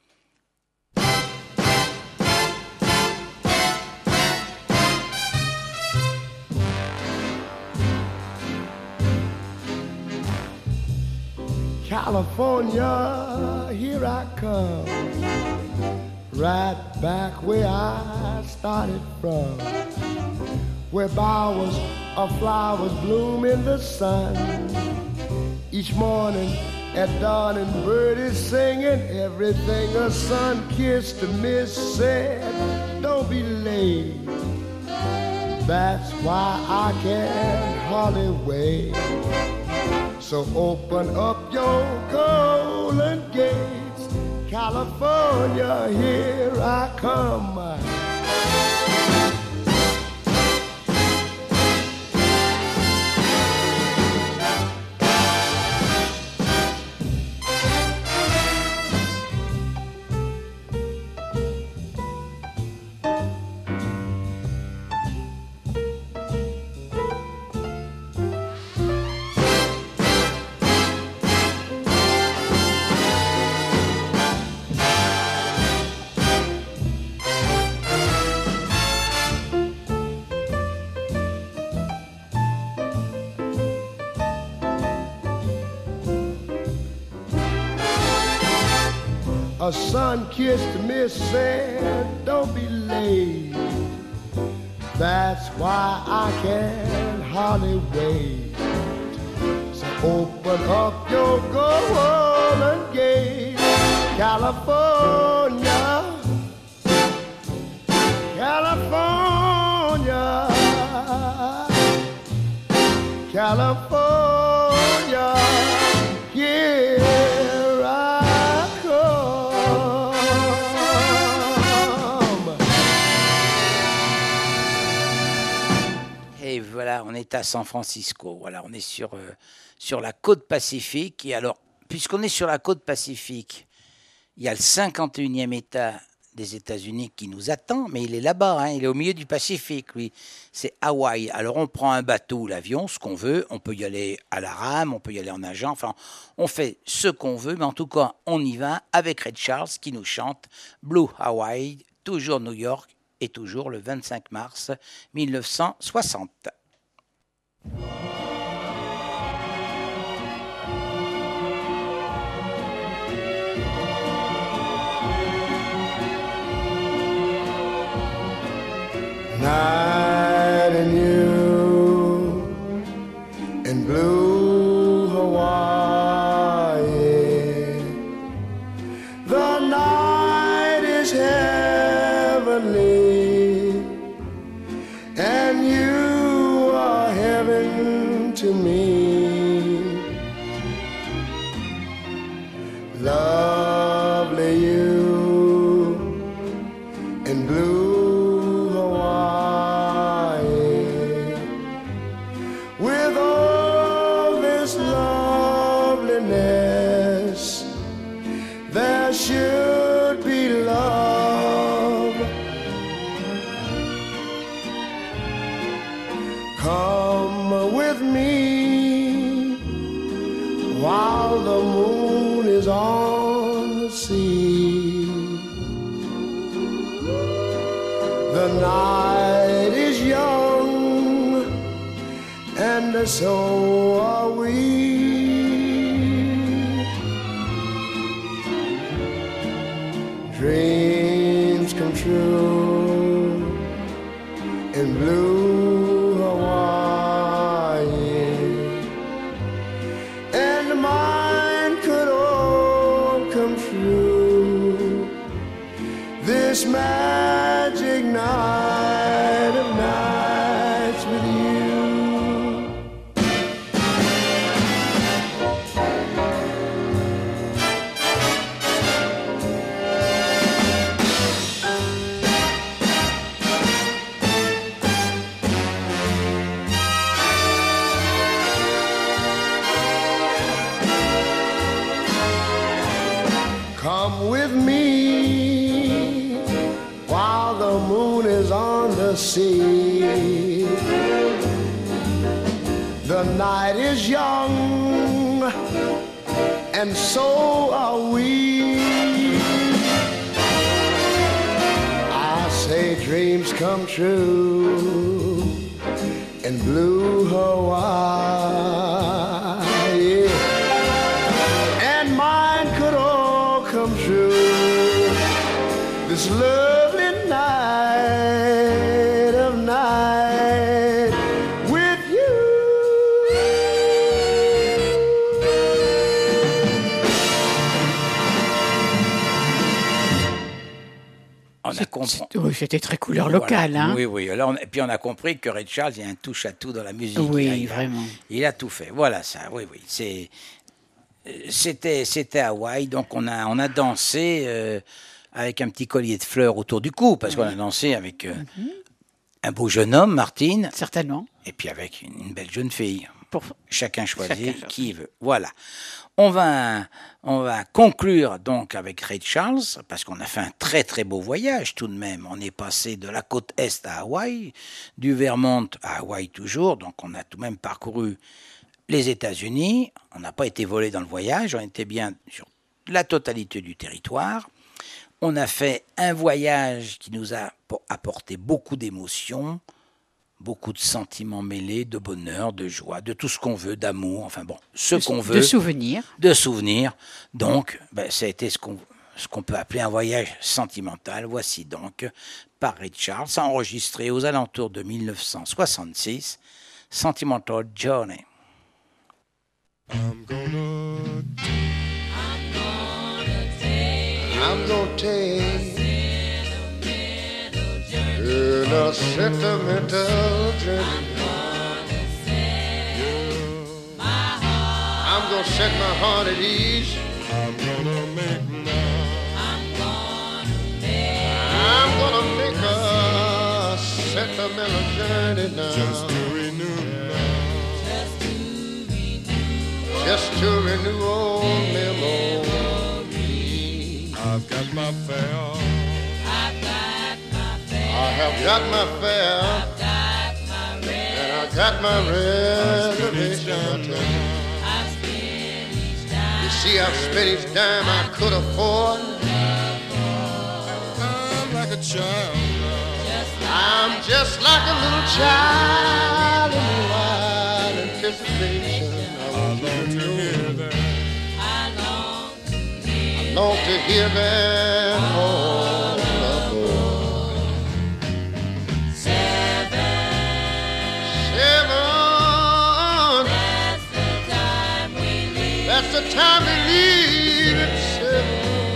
California, here I come, right back where I started from, where bowers of flowers bloom in the sun. Each morning at dawn and birdies singing, everything a sun-kissed miss said, don't be late. That's why I can hardly wait. So open up your golden gates, California, here I come. A sun-kissed miss said, don't be late. That's why I can hardly wait. So open up your golden gate, California, California, California, here I come. Et voilà, on est à San Francisco. Voilà, on est sur la côte Pacifique. Et alors, puisqu'on est sur la côte Pacifique, il y a le 51e État des États-Unis qui nous attend, mais il est là-bas, hein, il est au milieu du Pacifique, lui. C'est Hawaï. Alors, on prend un bateau ou l'avion, ce qu'on veut. On peut y aller à la rame, on peut y aller en nageant. Enfin, on fait ce qu'on veut, mais en tout cas, on y va avec Ray Charles qui nous chante Blue Hawaii, toujours New York et toujours le 25 mars 1960. Night and you in blue Hawaii. The night is heavenly, and you are heaven to me. Lovely you in blue with all this loveliness, there should be love. Come with me while the moon is on the sea. The night is young, and so are we. Dreams come true in blue Hawaii, and mine could all come true this magic night of nights with you. Come with me while the moon is on the sea. The night is young, and so are we. I say dreams come true in blue Hawaii, and mine could all come true this lovely night of night with you. Oui, c'était très couleur locale. Voilà. Hein. Oui, oui. Alors, et puis on a compris que Ray Charles, il y a un touche-à-tout dans la musique. Oui, vraiment. Il a tout fait. Voilà ça. Oui, oui. C'était Hawaï. Donc on a dansé avec un petit collier de fleurs autour du cou, parce qu'on a dansé avec un beau jeune homme, Martine. Certainement. Et puis avec une belle jeune fille. Pour... Chacun choisit qui il veut. Voilà. On va conclure donc avec Ray Charles, parce qu'on a fait un très très beau voyage tout de même. On est passé de la côte Est à Hawaï, du Vermont à Hawaï toujours, donc on a tout de même parcouru les États-Unis. On n'a pas été volé dans le voyage, on était bien sur la totalité du territoire. On a fait un voyage qui nous a apporté beaucoup d'émotions, beaucoup de sentiments mêlés, de bonheur, de joie, de tout ce qu'on veut, d'amour, enfin bon, ce qu'on veut. De souvenirs. De souvenirs. Donc, ça a été ce qu'on peut appeler un voyage sentimental. Voici donc, par Ray Charles, enregistré aux alentours de 1966, Sentimental Journey. I'm gonna take in a sentimental journey. I'm gonna set my heart at ease. I'm gonna make a sentimental journey now. Just doing new old memory. I've got my fare. I have got my fare. And I got my reservation. You see, I've spent each dime I could afford. I'm like a child. I'm just like a little child in wild anticipation. I long to hear that. I long to hear that all aboard. 7. That's the time we leave at 7.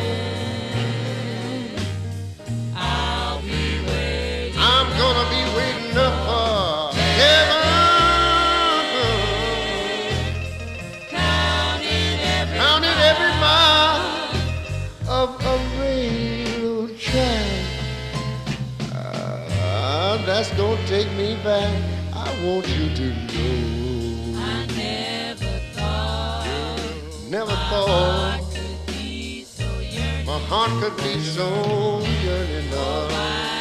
I'm gonna be waiting up for heaven. Counting every mile of a railroad track. That's gonna take me back. I want you to know. Never thought my heart could be so yearning love.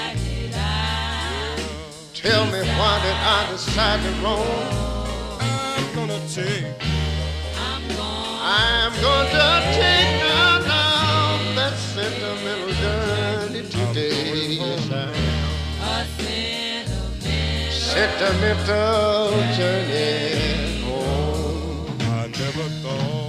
Tell me why did I decide to roam? I'm gonna take now that sentimental journey today. Yes, I am. Sentimental journey home. I never thought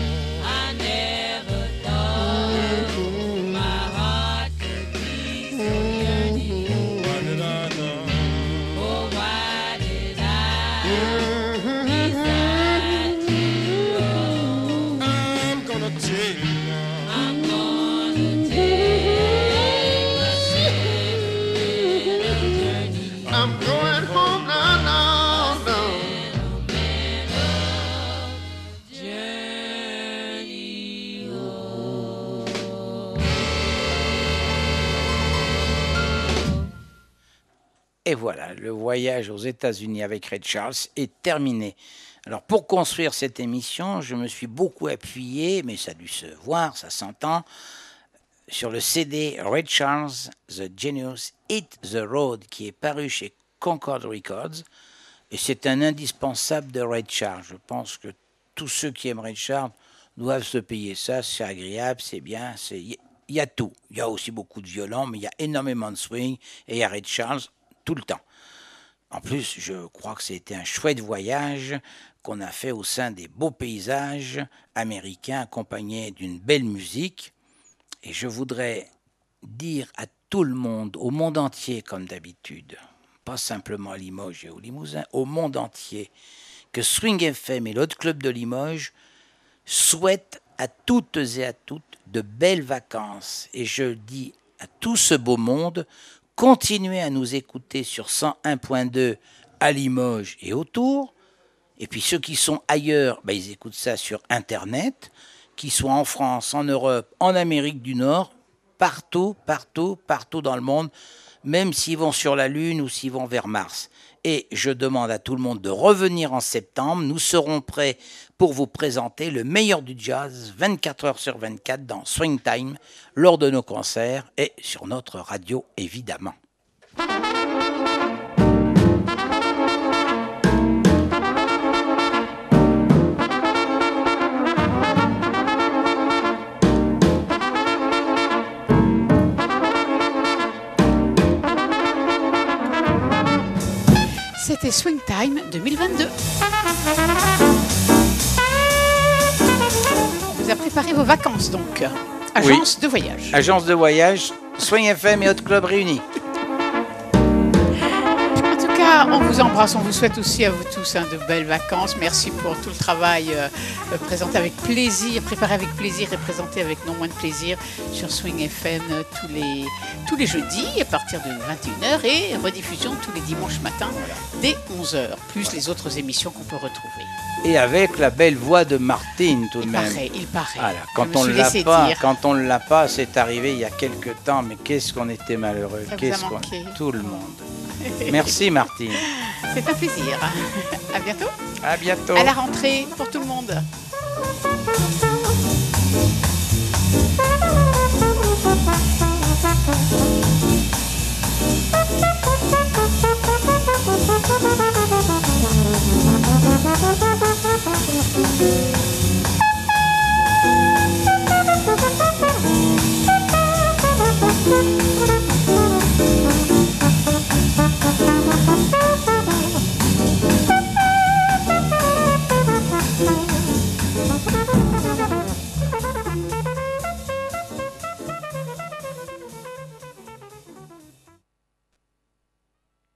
My heart could be so yearning. why did I know? Oh, why did I decide to go? I'm gonna take now. I'm gonna take a sentimental journey. I'm going home now. Journey home. Et voilà, le voyage aux États-Unis avec Ray Charles est terminé. Alors pour construire cette émission, je me suis beaucoup appuyé, mais ça a dû se voir, ça s'entend, sur le CD Ray Charles, The Genius Hit the Road, qui est paru chez Concord Records. Et c'est un indispensable de Ray Charles. Je pense que tous ceux qui aiment Ray Charles doivent se payer ça. C'est agréable, c'est bien. Il y a tout. Il y a aussi beaucoup de violon, mais il y a énormément de swing. Et il y a Ray Charles tout le temps. En plus, je crois que c'était un chouette voyage qu'on a fait au sein des beaux paysages américains accompagnés d'une belle musique. Et je voudrais dire à tout le monde, au monde entier comme d'habitude, pas simplement à Limoges et au Limousin, au monde entier, que Swing FM et l'autre club de Limoges souhaitent à toutes et à toutes de belles vacances. Et je dis à tout ce beau monde, continuez à nous écouter sur 101.2 à Limoges et autour. Et puis ceux qui sont ailleurs, ils écoutent ça sur Internet, qu'ils soient en France, en Europe, en Amérique du Nord, partout dans le monde, même s'ils vont sur la Lune ou s'ils vont vers Mars. Et je demande à tout le monde de revenir en septembre. Nous serons prêts pour vous présenter le meilleur du jazz 24 heures sur 24 dans Swing Time, lors de nos concerts et sur notre radio évidemment. C'était Swing Time 2022. On vous a préparé vos vacances donc. Agence de voyage. Agence de voyage, Swing FM et Hot Club réunis. En tout cas, on vous embrasse, on vous souhaite aussi à vous tous de belles vacances. Merci pour tout le travail présenté avec plaisir, préparé avec plaisir et présenté avec non moins de plaisir sur Swing FM tous les jeudis à partir de 21h et rediffusion tous les dimanches matins dès 11h, plus les autres émissions qu'on peut retrouver. Et avec la belle voix de Martine tout de même. Il paraît. Voilà, quand on ne l'a pas, c'est arrivé il y a quelques temps, mais qu'est-ce qu'on était malheureux. Tout le monde. Merci Martine. C'est un plaisir. À bientôt. À bientôt. À la rentrée pour tout le monde. Thank